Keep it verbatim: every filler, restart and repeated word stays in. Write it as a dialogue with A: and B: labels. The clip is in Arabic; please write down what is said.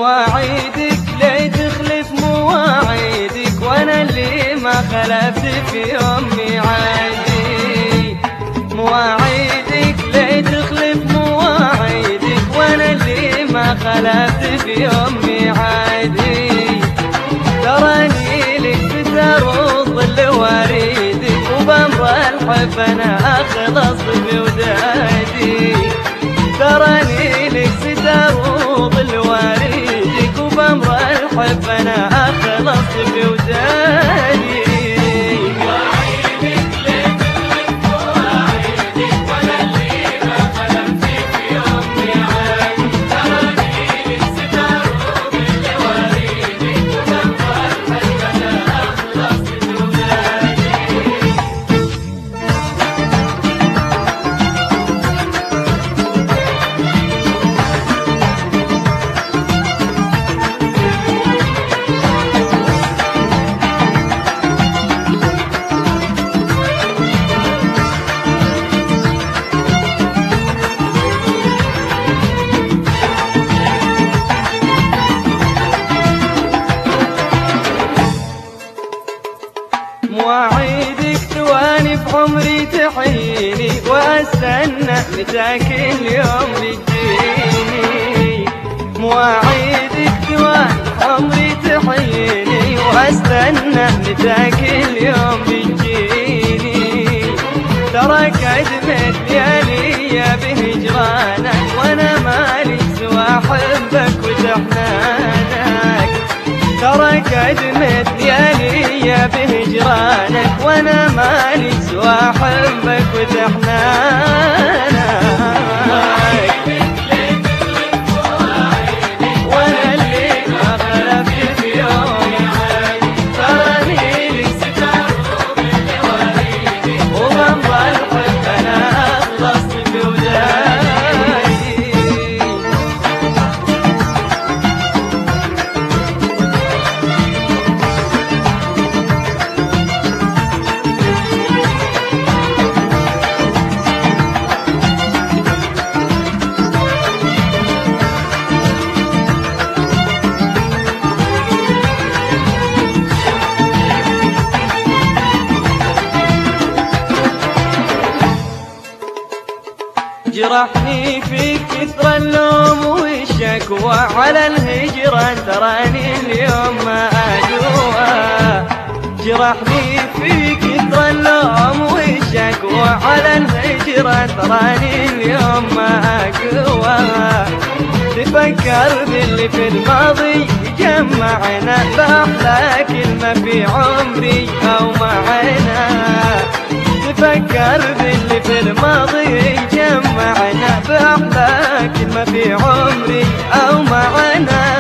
A: مواعيدك ليه تخلف مواعيدك، وانا اللي ما خلفت في يوم ميعادي. مواعيدك ليه تخلف مواعيدك، وانا اللي ما خلفت في يوم ميعادي. تراني لك ستر وظل وريدك، وبامر الحب انا اخلص بودادي. تراني لك ستر وظل وريدك، وبامر الحب انا اخلص بودادي. مواعيدك ثواني بعمري تحييني، واستنى متاك اليوم بتجيني. مواعيدك ثواني بعمري تحييني، واستنى متاك اليوم بتجيني. ترى كدمت ليالي بهجرانك، وانا مالي سوى حبك وتحنانك. ترى كدمت ليالي بهجرانك، وانا مالي سوى حبك وتحنانك. وانا اللي ما خلفت في يوم، تراني لك ستر وبامر الحب انا اخلص بودادي. جرحني في كثر اللوم والشكوى، على الهجرة تراني اليوم ما أقوى. جرحني في كثر اللوم والشكوى، على الهجرة تراني اليوم ما أقوى. تفكر باللي في الماضي جمعنا، بأحلى كلمة في عمري أو معنا. تفكر باللي في الماضي جمعنا، بأحلى كلمة في عمري أو معنا.